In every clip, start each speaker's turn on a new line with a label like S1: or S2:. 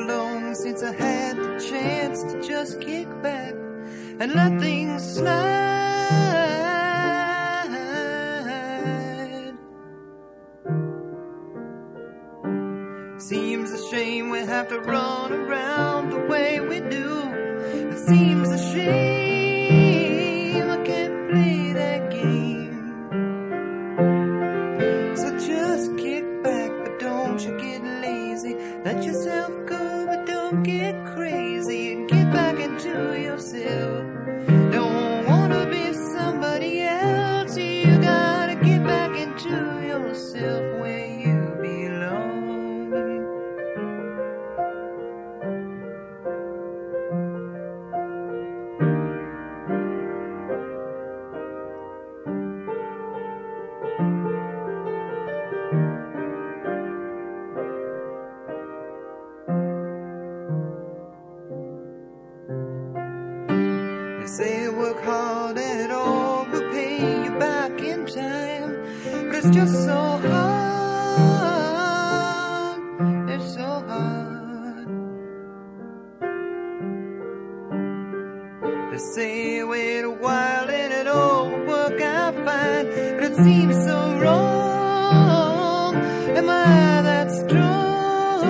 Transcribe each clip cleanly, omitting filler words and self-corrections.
S1: long since I had the chance to just kick back and let things slide. Seems a shame we have to run around the way we do. It seems a shame I can't play that game. So just kick back, but don't you get lazy. Let yourself go, but don't get crazy. And get back into yourself. Don't wanna be somebody else. You gotta get back into yourself where you belong. Say work hard and it all will pay you back in time, but it's just so hard, it's so hard. They say wait a while and it all will work out fine, but it seems so wrong. Am I that strong?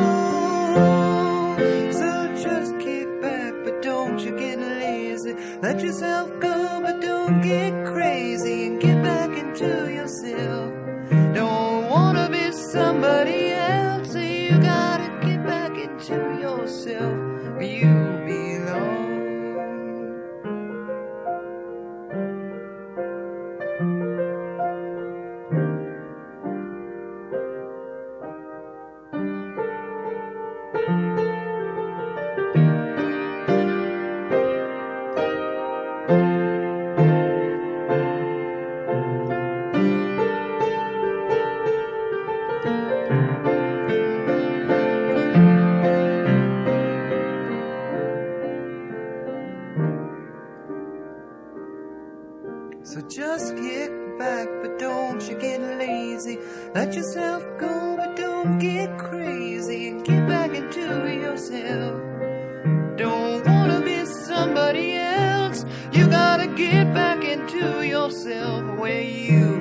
S1: So just kick back, but don't you get lazy. Let yourself go, but don't get crazy. And get back into yourself. Don't wanna be somebody else. You gotta get back into yourself where you belong. So just kick back, but don't you get lazy. Let yourself go, but don't get crazy. And get back into yourself. Don't wanna be somebody else. You gotta get back into yourself where you